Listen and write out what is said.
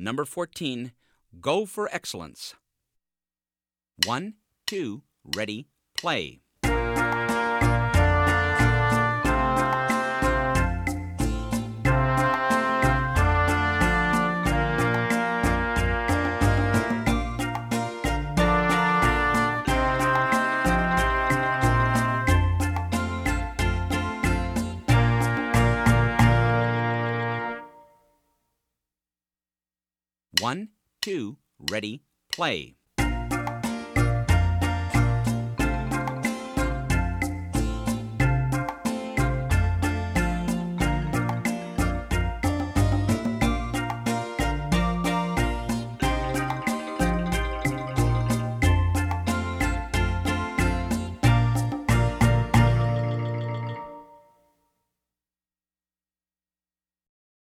Number 14, go for excellence. 1, 2, ready, play. One, two, ready, play.